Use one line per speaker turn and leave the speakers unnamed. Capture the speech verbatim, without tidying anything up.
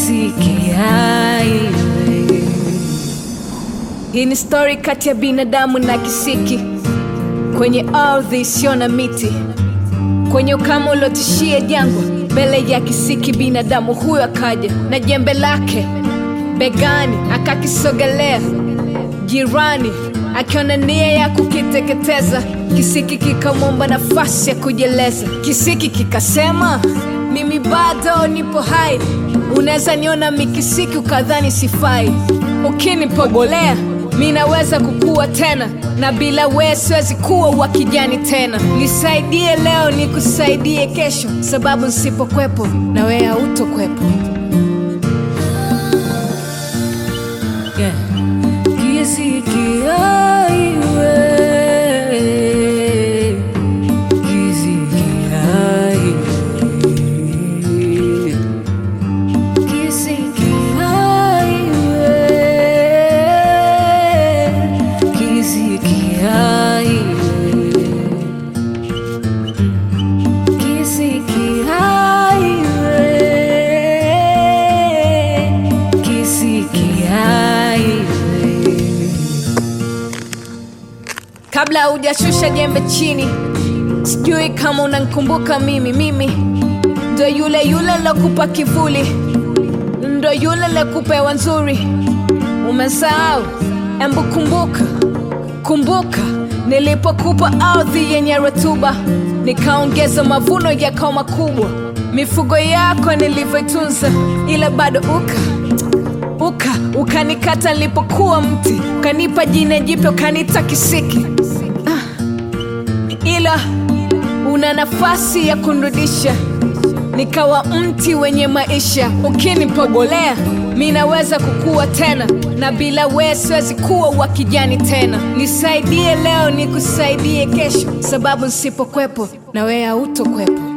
kisiki hai. Hii ni story kati ya binadamu na kisiki, kwenye ardhi isiyo na miti, kwenye ukame uliotishia jangwa. Mbele ya kisiki binadamu huyo akaja na jembe lake begani, akakisogelea jirani, akiona nia ya kukiteketeza. Kisiki kikamwomba nafasi ya kujeleza. Kisiki kikasema, mimi bado nipo hai, unaweza niona mikisiki ukadhani sifai. Ukinipogolea mimi naweza kukua tena, na bila wewe siwezi kuwa wa kijani tena. Nisaidie leo nikusaidie kesho, sababu nisipokwepo na wewe hautokwepo. Yeah. Kisiki hai we, kisiki hai, kisiki hai we, kisiki hai, kisiki hai we, kisiki hai. Kabla hujashusha jembe chini, sijui kama unanikumbuka mimi. Mimi ndo yule yule lokupa kivuli, ndo yule lokupa hewa nzuri. Umesahau? Embu kumbuka, kumbuka nilipokupa ardhi yenye rutuba, nikaongeza mavuno yakawa makubwa. Mifugo yako nilivyoitunza, ila bado uka uka ukanikata nilipokuwa mti, ukanipa jina jipya ukaniita kisiki. Ah, ila una nafasi ya kunirudisha nikawa mti wenye maisha. Ukinipogolea mimi naweza kukua tena, na bila wewe siwezi kuwa wa kijani tena. Nisaidie leo nikusaidie kesho, sababu nisipokwepo na wewe hautokwepo.